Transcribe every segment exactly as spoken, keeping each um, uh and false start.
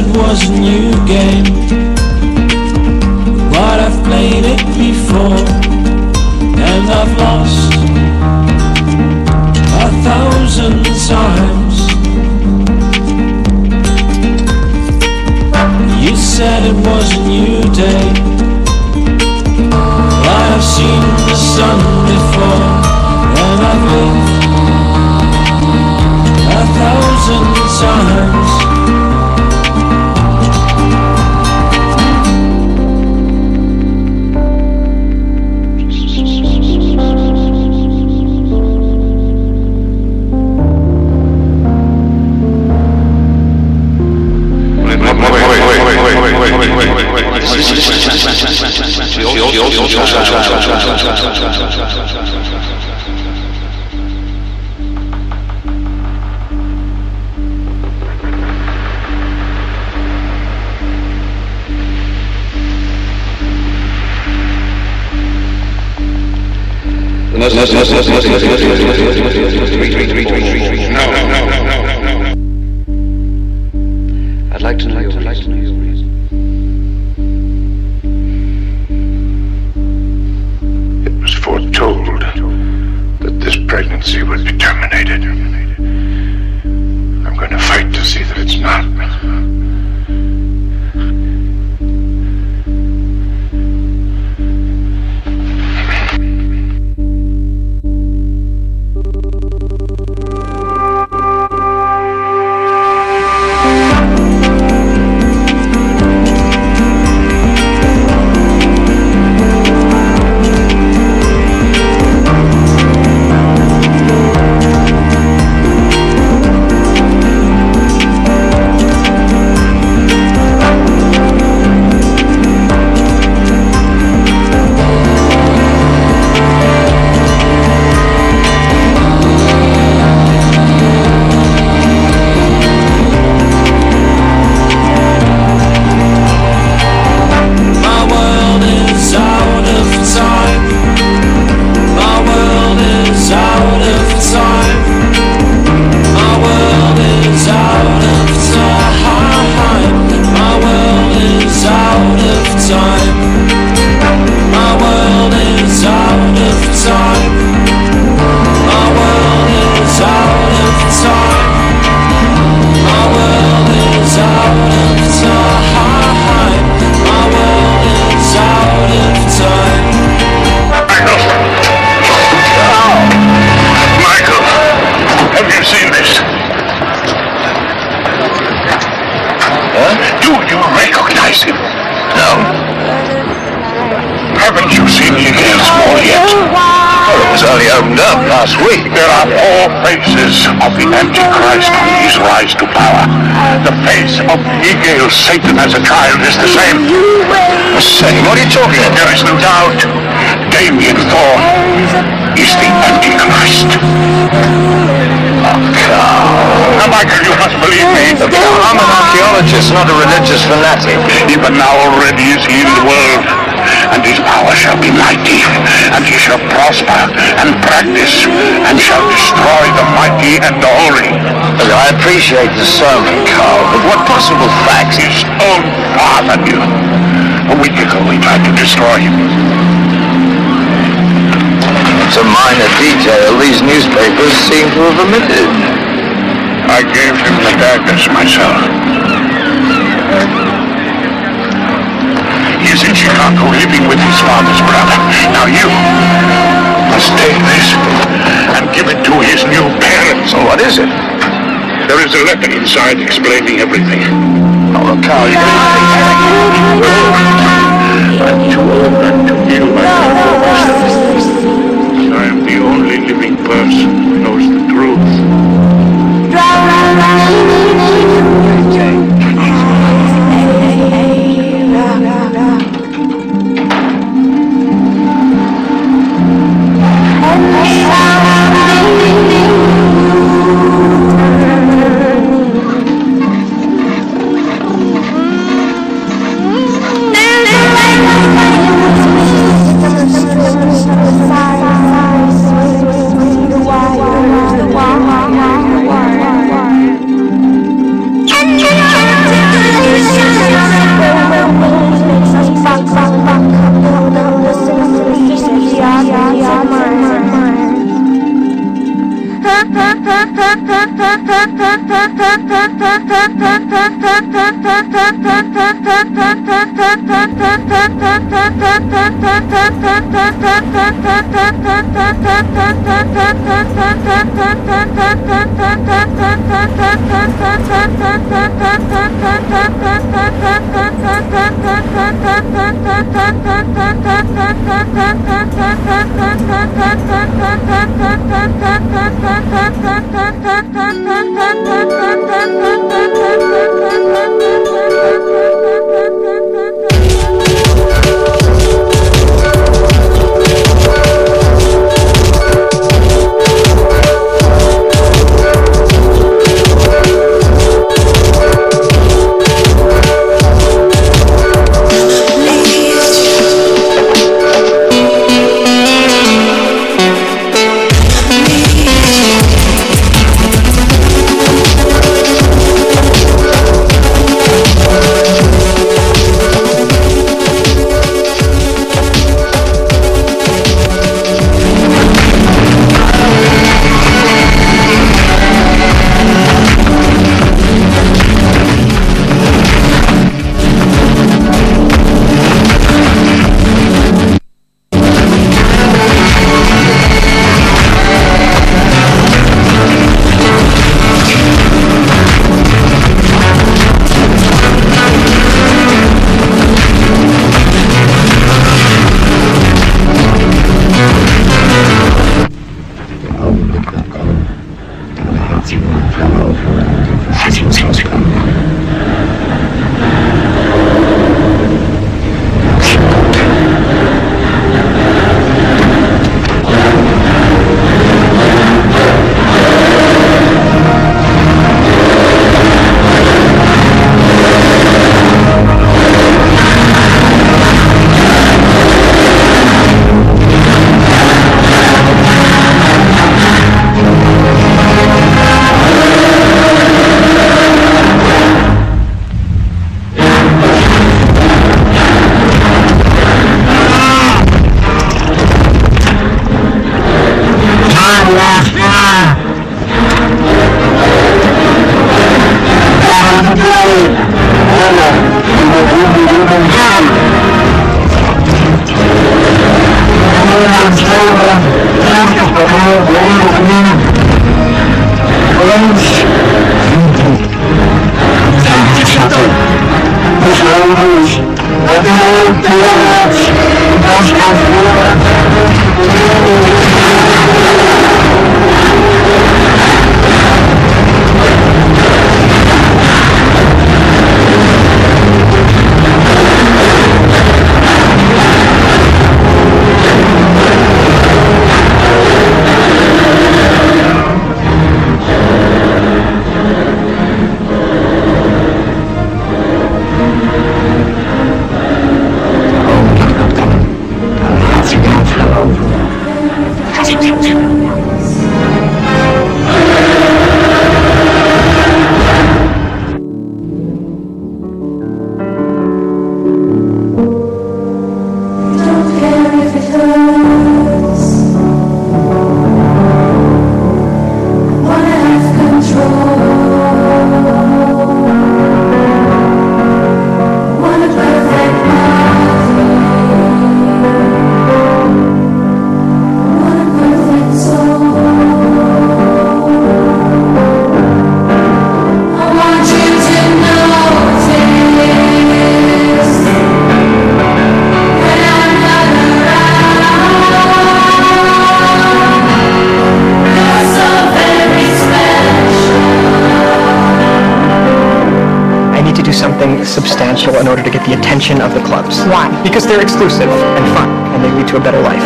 it was a new game, but I've played it before, and I've lost a thousand times. You said it was a new day, but I've seen the sun before, and I've lived a thousand times. I'd like to know your reason. I'd like to know your reason. It was foretold that this pregnancy would be terminated. I'm going to fight to see that it's not. Satan as a child is the same. The same? What are you talking about? There is no doubt. Damien Thorne is the Antichrist. Oh, Carl. Now, Michael, you must believe me. Look, I'm an archaeologist, not a religious fanatic. Even now already is he in the world, and his power shall be mighty, and he shall prosper and practice, and shall destroy the mighty and the holy. Look, I appreciate the sermon, Carl, but what possible facts? His own father knew. A week ago he tried to destroy him. It's a minor detail these newspapers seem to have omitted. I gave him the daggers myself. He is in Chicago living with his father's brother. Now you must take this and give it to his new parents. So what is it? There is a letter inside explaining everything. Oh, look, Carl, you I'm too old not to feel myself. I am the only living person who knows the truth. Substantial in order to get the attention of the clubs. Why? Because they're exclusive and fun, and they lead to a better life.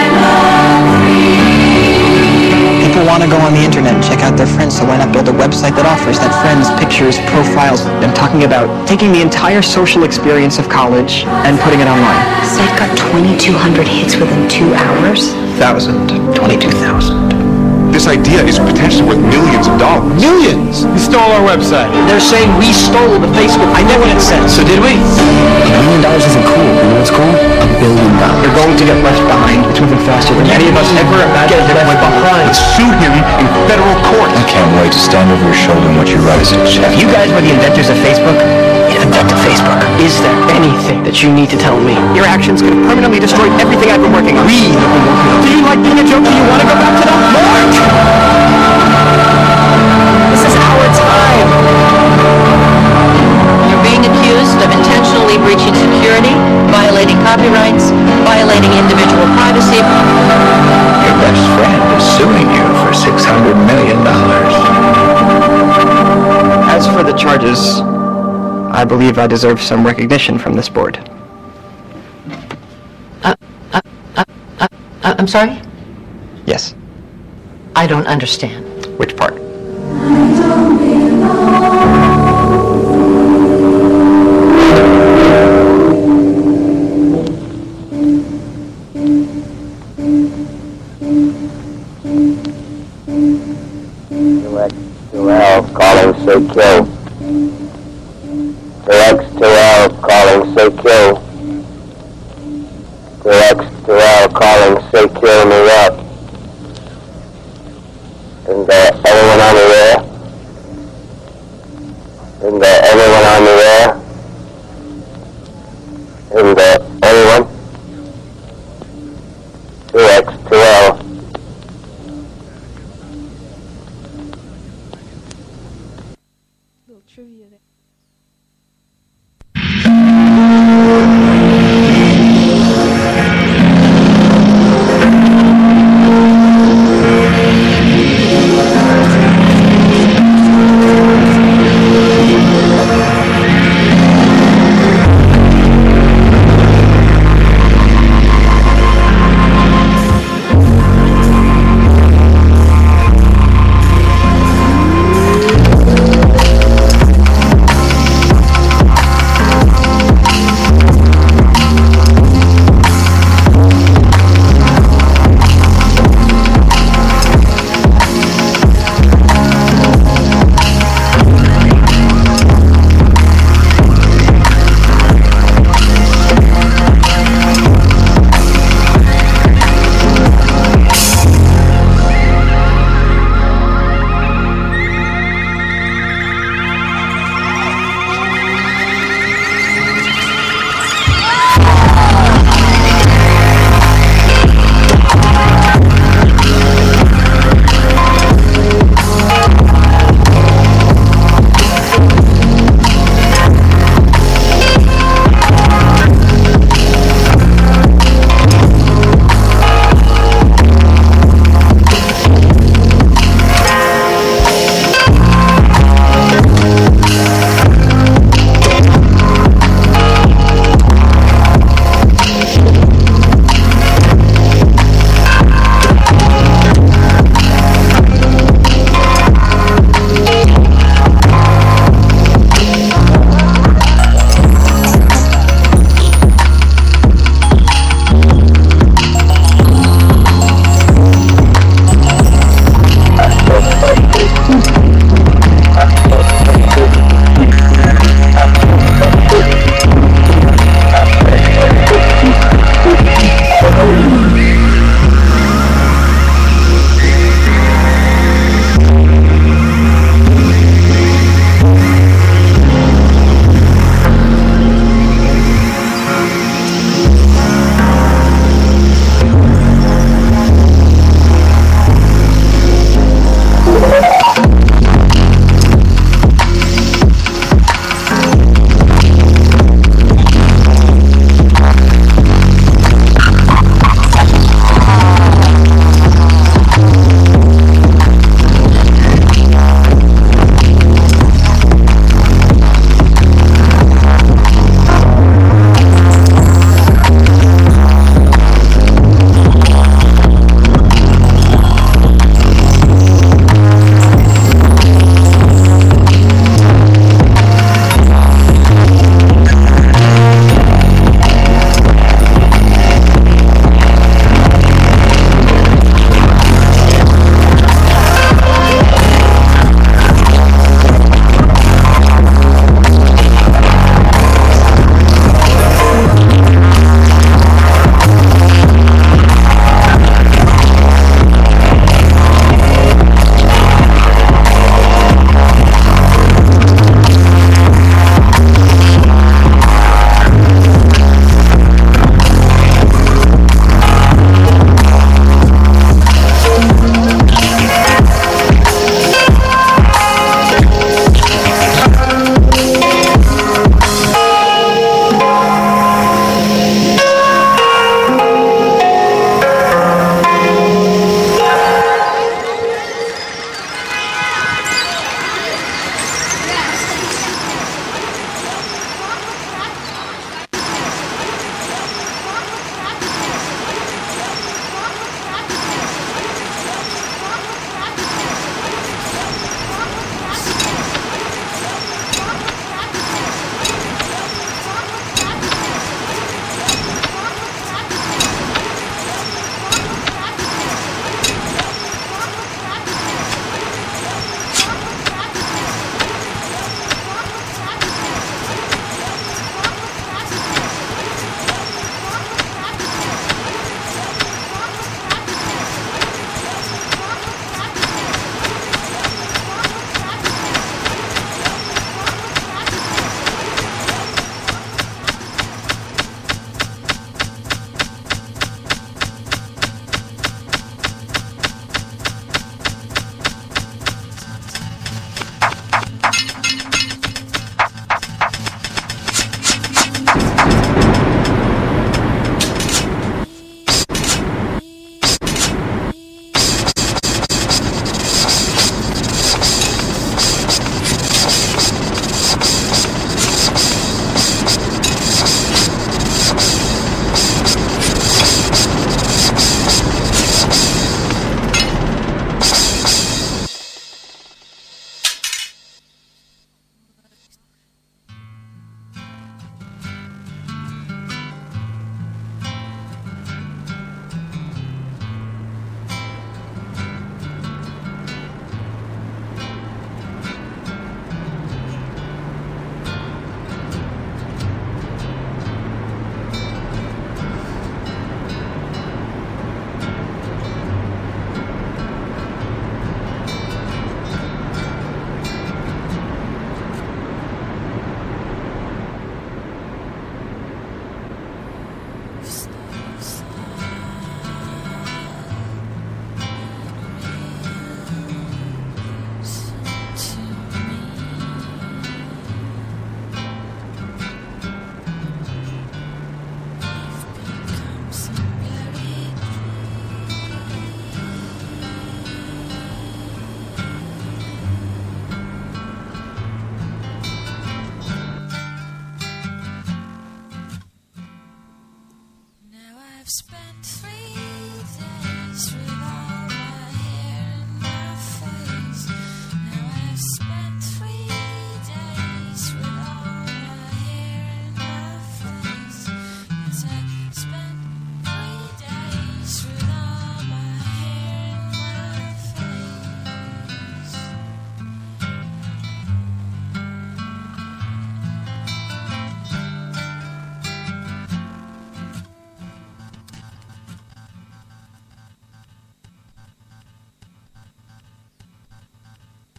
People want to go on the internet and check out their friends, so why not build a website that offers that friends, pictures, profiles? I'm talking about taking the entire social experience of college and putting it online. Site got twenty-two hundred hits within two hours. Thousand. Twenty-two thousand. This idea is potentially worth millions of dollars. Millions? You stole our website. They're saying we stole the Facebook. I know what it says. So did we? A million dollars isn't cool. You know what's cool? A billion dollars. They're going to get left behind. It's moving faster than any of us ever imagined. Get left behind. Let's sue him in federal court. I can't wait to stand over your shoulder and watch you rise to the chest. If you guys were the inventors of Facebook, you'd invent Facebook. Is there anything that you need to tell me? Your actions could have permanently destroyed everything I've been working on. We have been working on. Do you like being a joke? Do you want to go back to that? Mark! This is our time. You're being accused of intentionally breaching security, violating copyrights, violating individual privacy. Your best friend is suing you for six hundred million dollars. As for the charges, I believe I deserve some recognition from this board. Uh, uh, uh, uh, uh, I'm sorry? Yes. I don't understand. Which part? two L calling say kill. two X two L calling say kill. two X two L calling say kill me up. Is there anyone on the air? Is there anyone on the air? Is there anyone? two X two L.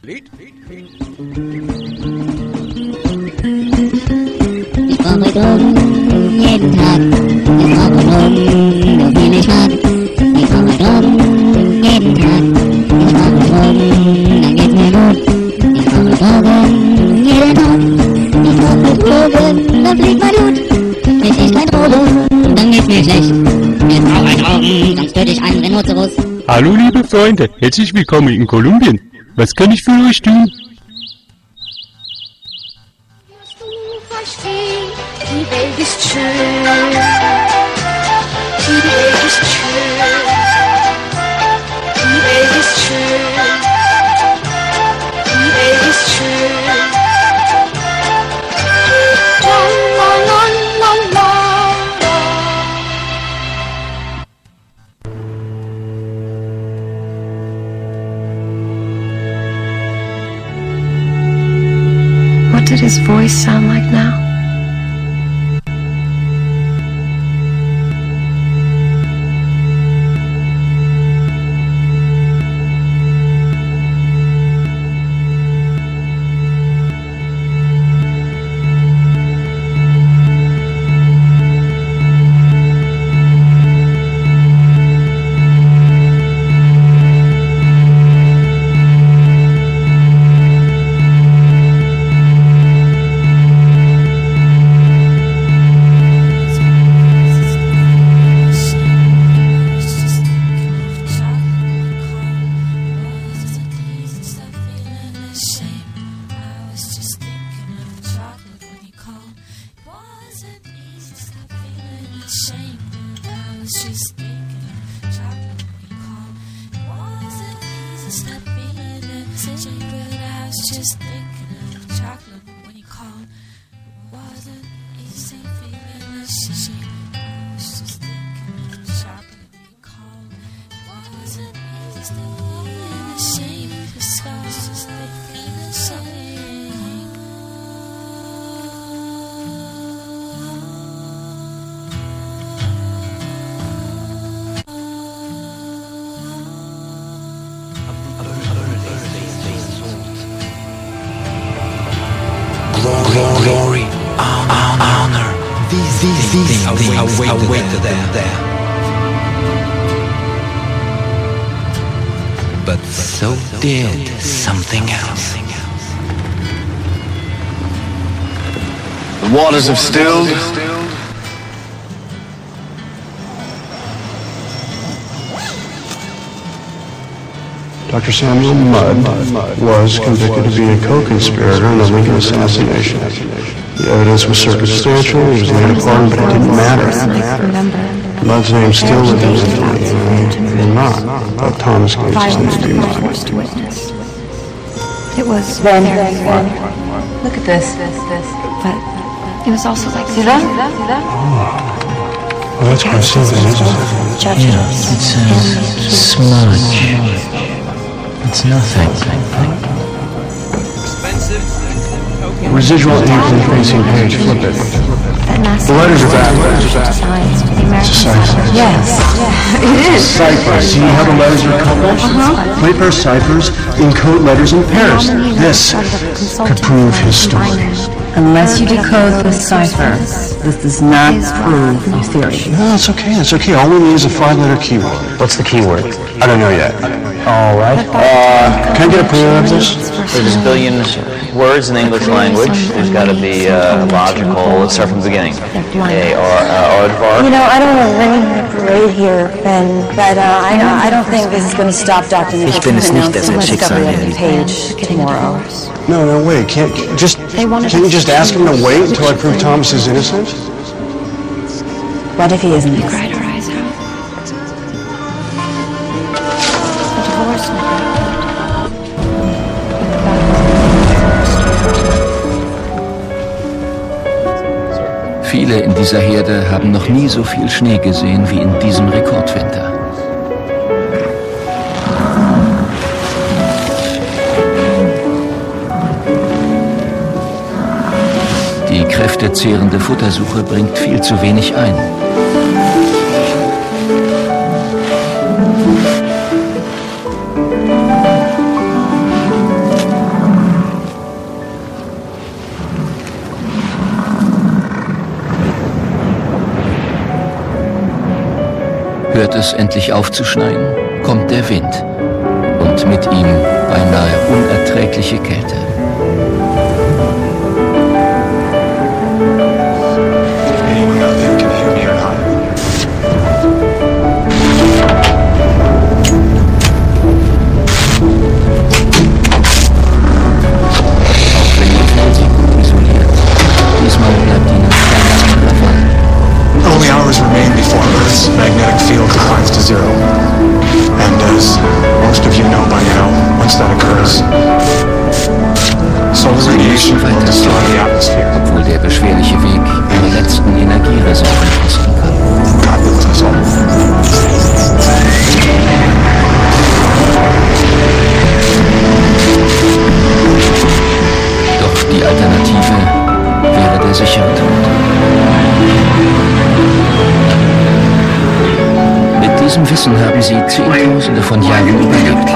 Lied? Ich brauche Drogen jeden Tag. Ich brauche Drogen, nur viel ich mag. Ich brauche Drogen jeden Tag. Ich brauche Drogen, dann geht's mir gut. Ich brauche Drogen jeden Tag. Ich brauche Drogen, dann fliegt mein Blut. Krieg ich kein Drogen, dann geht's mir schlecht. Ich brauche Drogen, sonst töte ich einen Rhinoceros. Hallo liebe Freunde, herzlich willkommen in Kolumbien. Was kann ich für euch tun? Die Welt ist schön, die Welt ist schön, die Welt ist schön, die Welt ist schön. La la la la la. What did his voice sound like now? Glory, honor, these, these, these things await, await to them there. But so did something else. The waters have stilled. Doctor Samuel Mudd was convicted of being a co-conspirator in the Lincoln assassination. The evidence was circumstantial, he was laid upon, but it didn't matter. Mudd's name still lived in infamy, and not, but Thomas Gates' name be Mudd. It was Then, look at this. But it was also like See that? Well, that's quite something, isn't it? Yeah, it says smudge. It's nothing. Residual ink on the facing page, flip it. The letters are backwards. It's a cipher. Yes, it is. Cipher. See how the letters are coupled? Uh-huh. Paper ciphers encode letters in pairs. This could prove his story. Unless you decode the cipher, this does not prove your theory. No, it's okay. It's okay. All we need is a five-letter keyword. What's the keyword? I don't know yet. All right. Uh, can I get a preview of this? There's a billion words in the English language. There's got to be uh, logical. Let's start from the beginning. A or uh, aardvark. You know, I don't want to ring the parade here, Ben, but uh, I, I don't think this is going to stop Doctor Ich bin es nicht, der sein Schicksal announcing page tomorrow. No, no, wait. Can't just can't you just ask him to wait until I prove Thomas is innocent? What if he isn't? We cried our eyes out. A divorce Viele in dieser Herde haben noch nie so viel Schnee gesehen wie in diesem Rekordwinter. Die kräftezehrende Futtersuche bringt viel zu wenig ein. es endlich aufzuschneien, kommt der Wind und mit ihm beinahe unerträgliche Kälte. Anyone out there can hear me or not? Auch wenn die Felsen gut isoliert, diesmal bleibt ihnen kein anderer Fall. Only hours remain before Earth's magnetic field declines to zero. And as most of you know by now, once that occurs, solar radiation will destroy the atmosphere. Obwohl der beschwerliche Weg ihre letzten Energiereserven kosten kann. God be with us all. Doch die Alternative wäre der sichere Tod. Mit diesem Wissen haben sie Zehntausende von Jahren überlebt.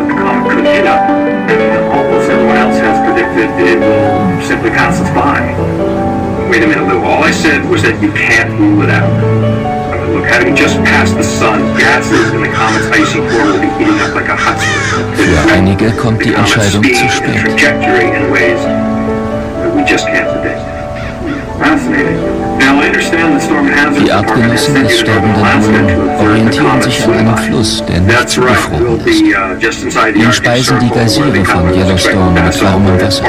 Wait a minute, Lou. All I said was that you can't rule it out. I mean, look, having just passed the sun, gases in the comet's icy core will be heating up like a hot spring. Für einige kommt die Entscheidung zu spät. Trajectory in ways that we just can't predict. Fascinating. Now I understand the storm hazard. Die Artgenossen des sterbenden Moon orientieren sich an einem Fluss, der nicht zugefroren ist. Ihn speisen die Geysire von Yellowstone mit warmem Wasser.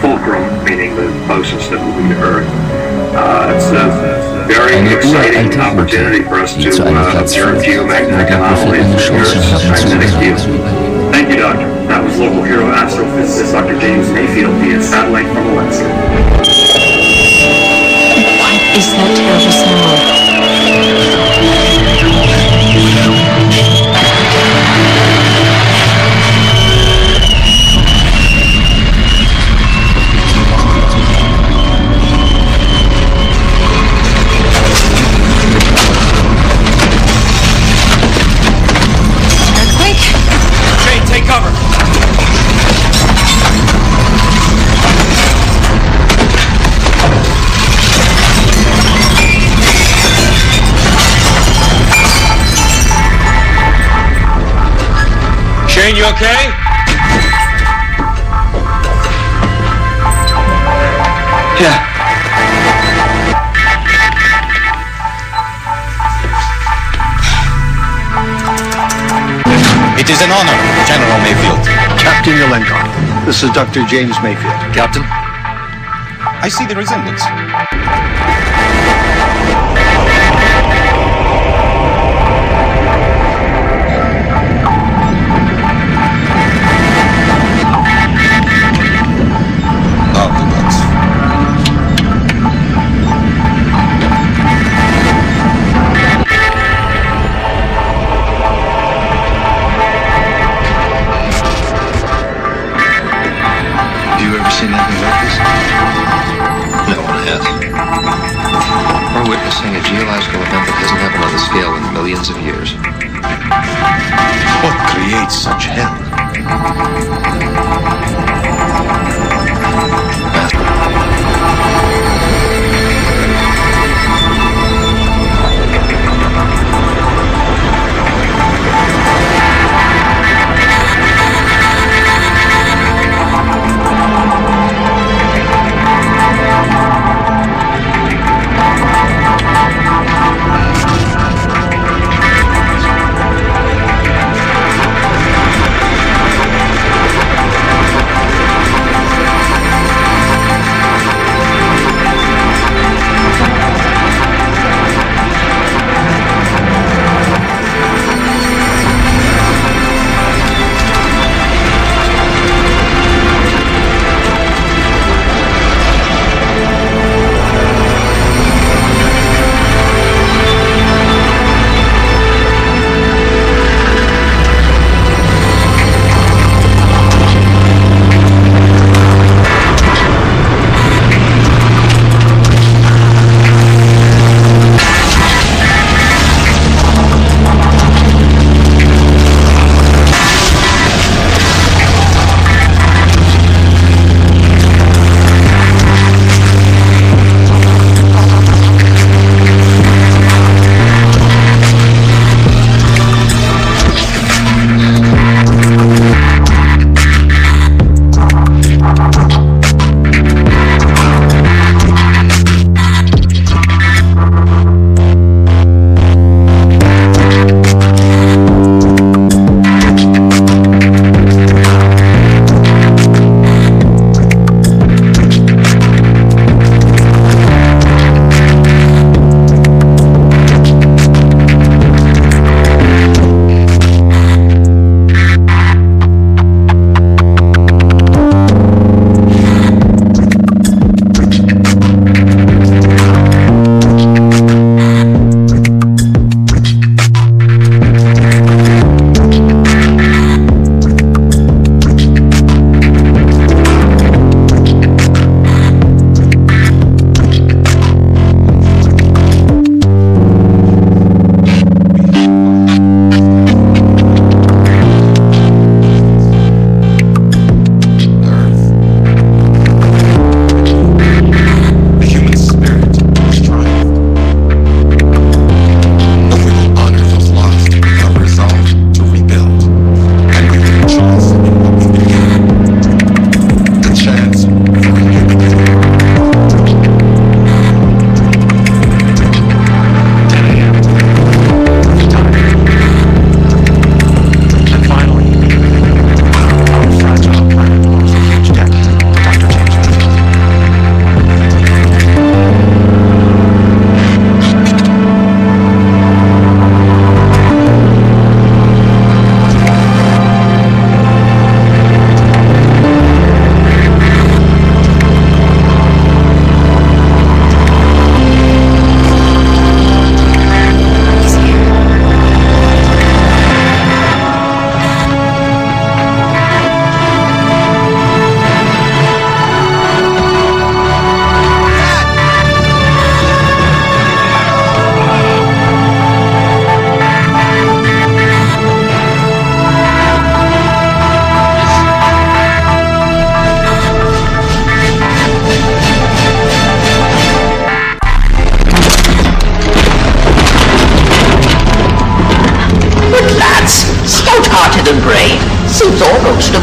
Eine uralte Route, die zu einem Platz führt, wo der Griffel eine Chance haben zu überleben. Thank you, Doctor. That was local hero astrophysicist Doctor James Mayfield via satellite from Alaska. What is that terrible sound? Shane, you okay? Yeah. It is an honor, General Mayfield. Captain Yelenkov, this is Doctor James Mayfield. Captain? I see the resemblance. Seen anything like this? No one has. We're witnessing a geological event that hasn't happened on this scale in millions of years. What creates such hell?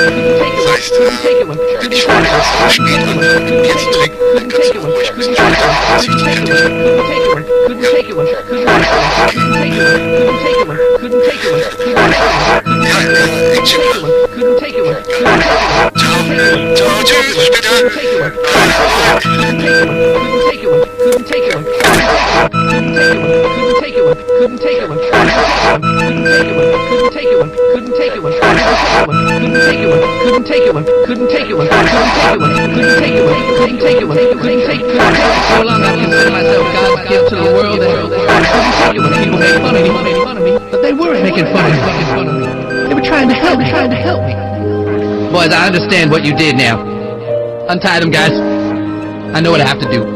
Boys, I understand what you did now. Untie them, guys. I know what I have to do.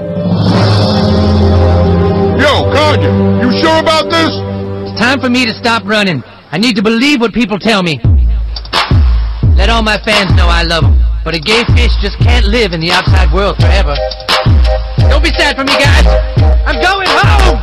Yo, Kanye, you sure about this? It's time for me to stop running. I need to believe what people tell me. Let all my fans know I love them. But a gay fish just can't live in the outside world forever. Don't be sad for me, guys. I'm going home!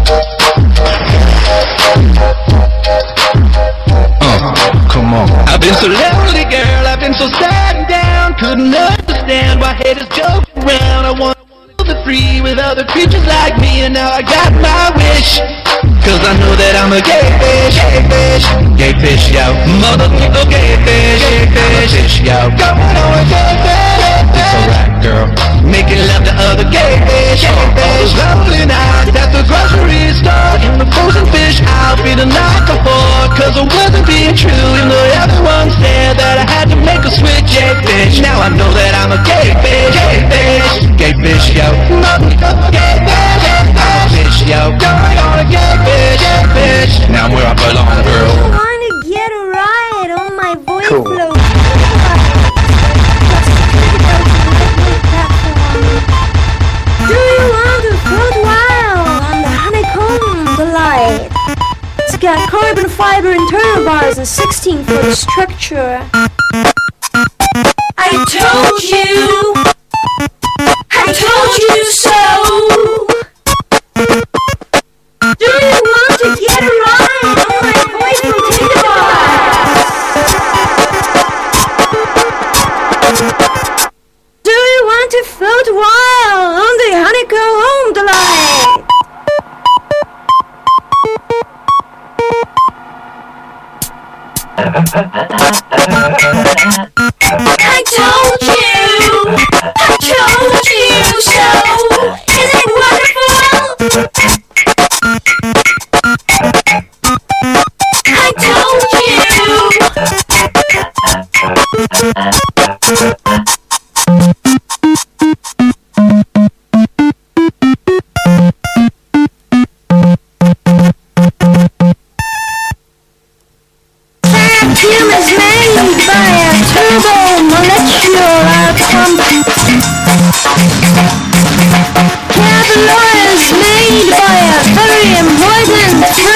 Uh, come on. I've been so lonely, girl. I've been so sad and down. Couldn't understand why haters joke around. I want to be free with other creatures like me. And now I got my wish. Cause I know that I'm a gay fish, gay fish, gay fish, yo. Motherfucker, gay fish, gay fish, fish, yo. Go on a gay fish. It's alright, girl. Making love to other gay fish, gay fish. Lonely nights at the grocery store. In the frozen fish, I'll be the night before. Cause I wasn't being true, even though everyone said that I had to make a switch, gay fish. Now I know that I'm a gay fish, gay fish, gay fish, yo. Motherfucker, gay fish, I'm a fish, yo. Going on a gay fish, gay fish. Now I'm where I belong, girl. I wanna get a ride on my voice Cool. float. Do you want to float wild on the honeycomb delight? It's got carbon fiber internal bars and sixteen foot structure. I told you, I told you so. Do you want to get a ride on my voice potato bars? Do you want to float wild on the honeycomb delight? I told you, I told you so. Isn't it wonderful? I told Vacuum is made by a turbo molecular pump.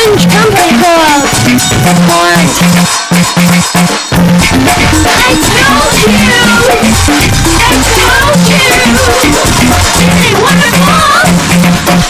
French company called Ford. I told you! I told you! Isn't it wonderful?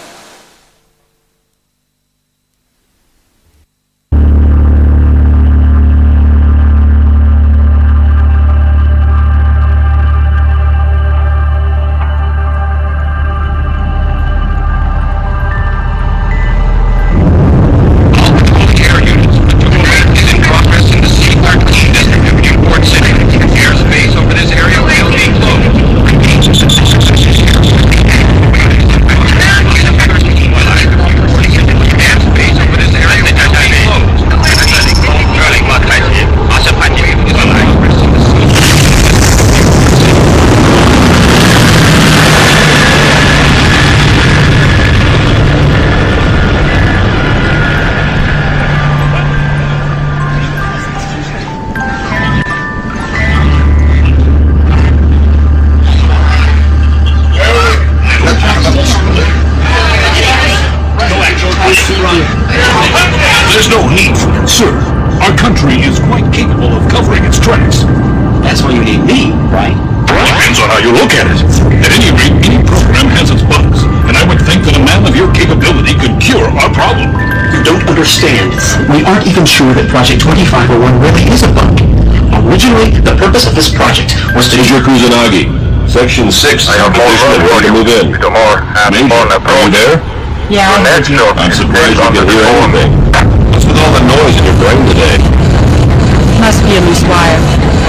There's no need for concern. Our country is quite capable of covering its tracks. That's why you need me, right? Depends on how you look at it. At any rate, any program has its bugs, and I would think that a man of your capability could cure our problem. You don't understand. We aren't even sure that Project twenty-five oh one really is a bug. Originally, the purpose of this project was to... Major Kusanagi, Section six, I have more ready to move in. Major, are you there? Yeah, I heard you. I'm surprised you can hear anything. What's with all the noise in your brain today? Must be a loose wire.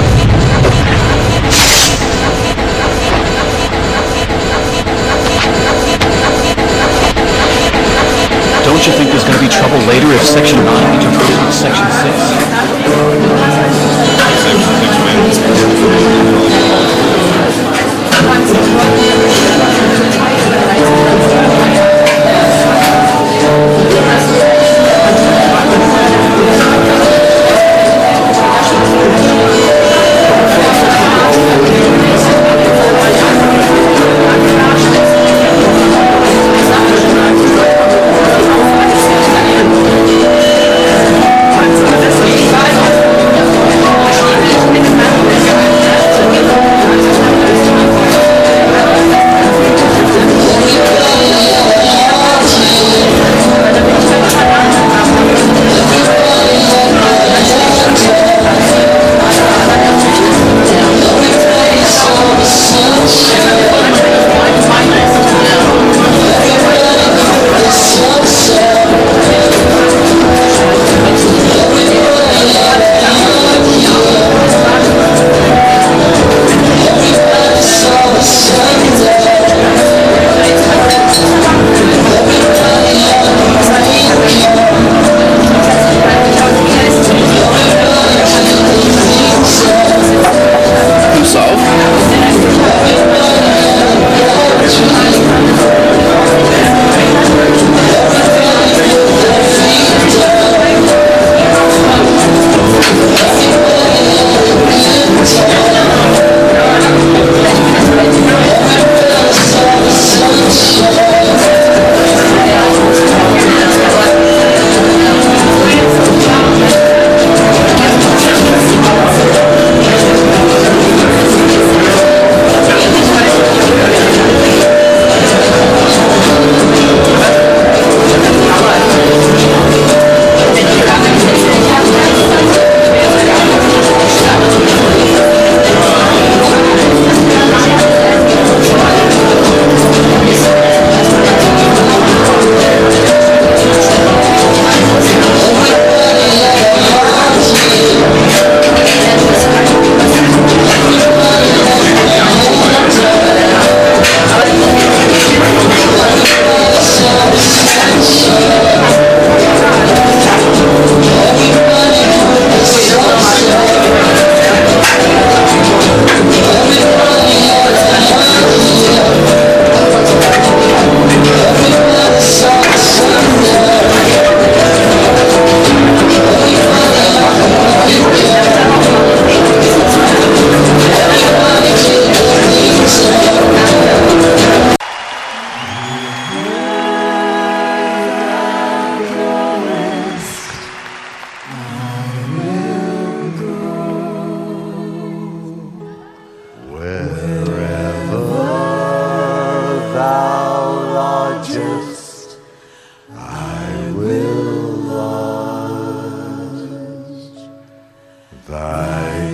Don't you think there's going to be trouble later if Section nine interferes with Section six? Section six, man.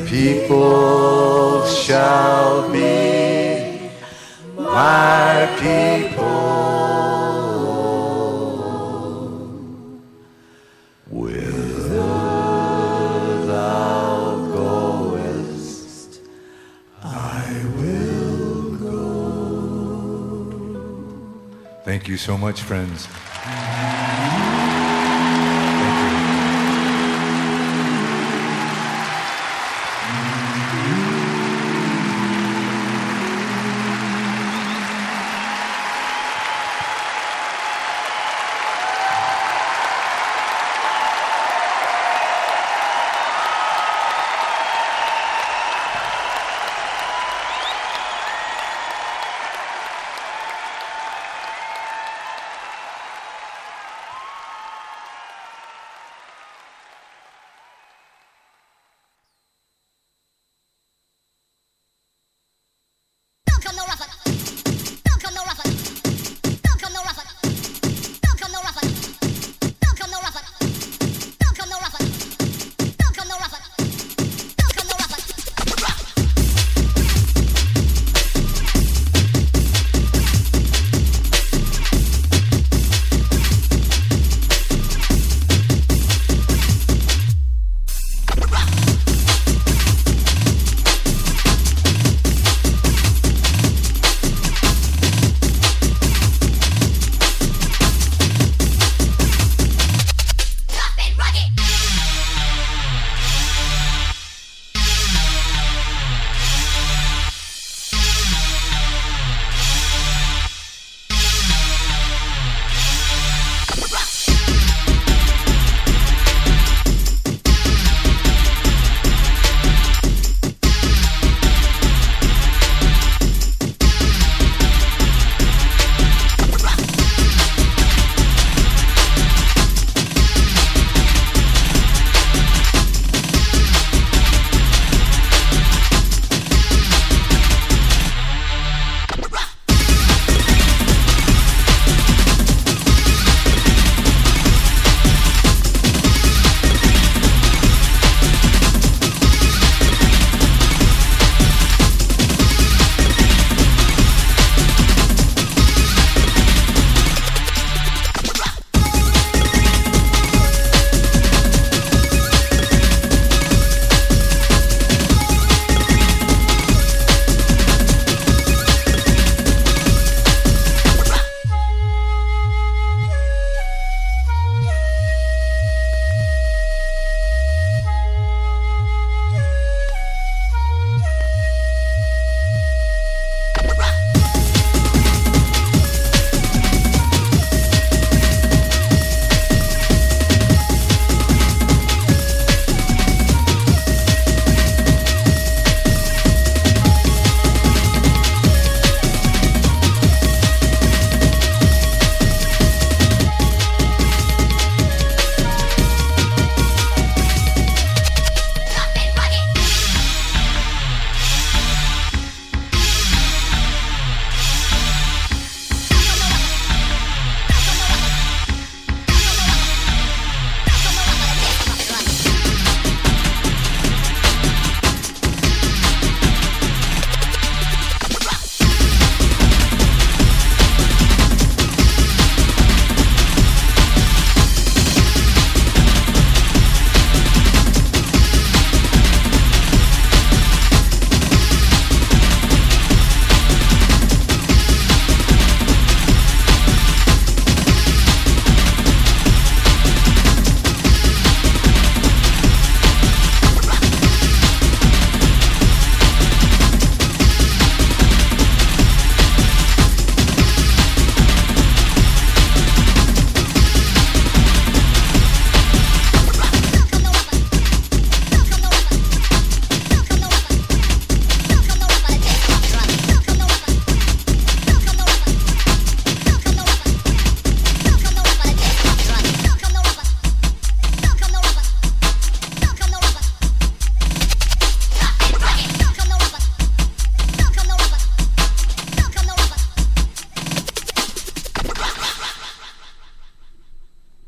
people shall be my people. Whither thou goest, I will go. Thank you so much, friends.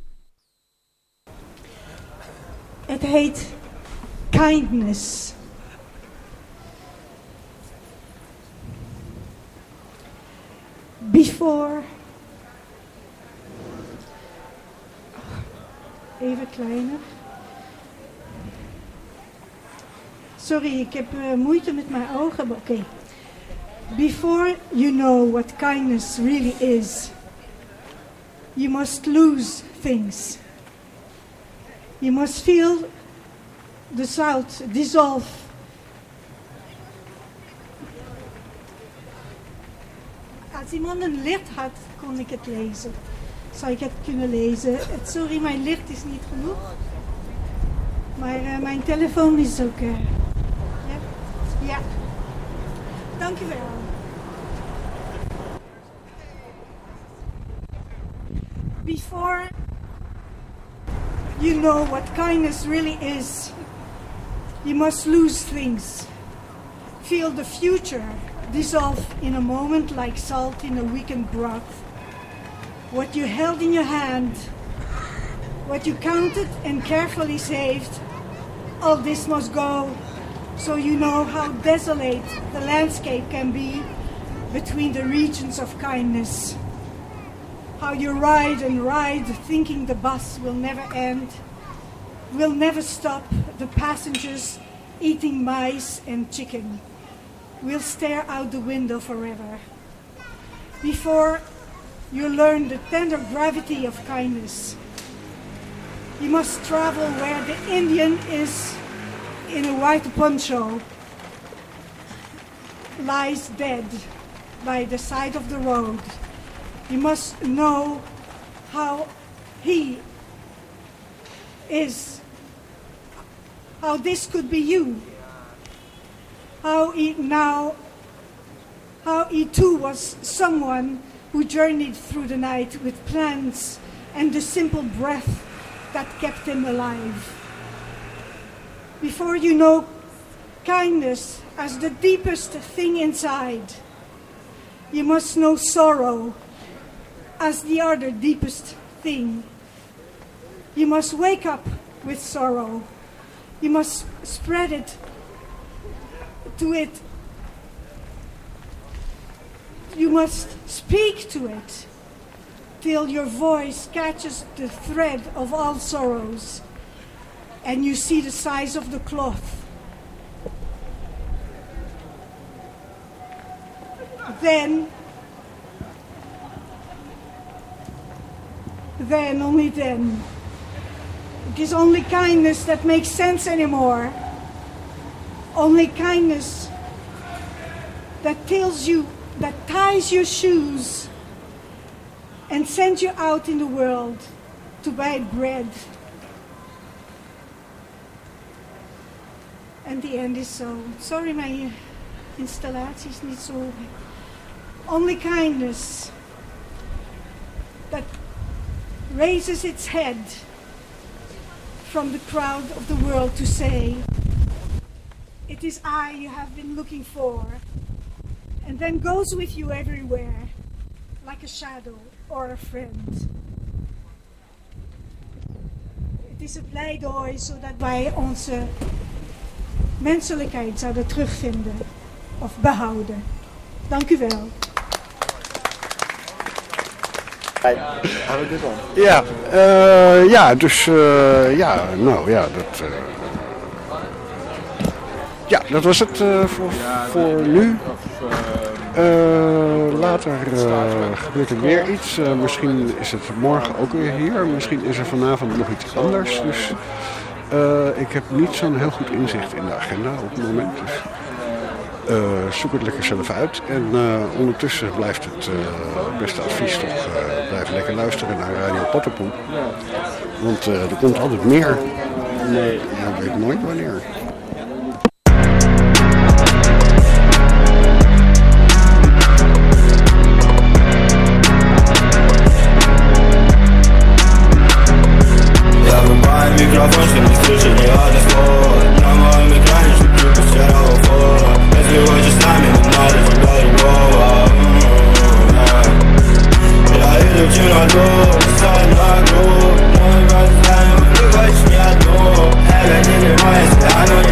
Het heet Kindness before... Even kleiner. Sorry, ik heb uh, moeite met mijn ogen. Oké. Okay. Before you know what kindness really is, you must lose things. You must feel the salt dissolve. Als iemand een licht had, kon ik het lezen. Zou ik het kunnen lezen. Sorry, mijn licht is niet genoeg. Maar uh, mijn telefoon is ook... Uh, ja. ja. Dank u wel. Before you know what kindness really is, you must lose things. Feel the future dissolve in a moment like salt in a weakened broth. What you held in your hand, what you counted and carefully saved, all this must go, so you know how desolate the landscape can be between the regions of kindness. How you ride and ride, thinking the bus will never end, will never stop, the passengers eating mice and chicken, will stare out the window forever. Before you learn the tender gravity of kindness, you must travel where the Indian is in a white poncho, lies dead by the side of the road. You must know how he is, how this could be you, how he now, how he too was someone who journeyed through the night with plants and the simple breath that kept him alive. Before you know kindness as the deepest thing inside, you must know sorrow as the other deepest thing. You must wake up with sorrow. You must spread it to it. You must speak to it till your voice catches the thread of all sorrows and you see the size of the cloth. Then, then, only then, it is only kindness that makes sense anymore. Only kindness that tells you, that ties your shoes and sends you out in the world to buy bread. And the end is so. Sorry, mijn installatie is niet zo. Only kindness that raises its head from the crowd of the world to say, it is I you have been looking for, and then goes with you everywhere, like a shadow or a friend. Het is een pleidooi zodat wij onze menselijkheid zouden terugvinden of behouden. Dank u wel. Ja, uh, ja, dus uh, ja, nou ja, dat, uh, ja, dat was het uh, voor, voor nu. Uh, later uh, gebeurt er weer iets. Uh, misschien is het morgen ook weer hier. Misschien is er vanavond nog iets anders. Dus uh, ik heb niet zo'n heel goed inzicht in de agenda op het moment. Dus uh, zoek het lekker zelf uit. En uh, ondertussen blijft het uh, beste advies toch uh, blijf lekker luisteren naar Radio Potterpoel. Want uh, er komt altijd meer. Nee, je weet nooit wanneer. Microfoon, je moet switchen, je had het voor. Nou maar in mijn kleine stukje, dus jij hou voor. Best wel wat je staan met een naden van bij de wow. Ja, je doet je nou door, je staat nou door. Mooi wat zijn, maar ik weet je niet uit door. Hij weet niet meer waar je staat,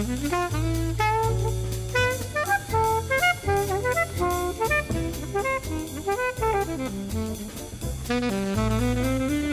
Thank you.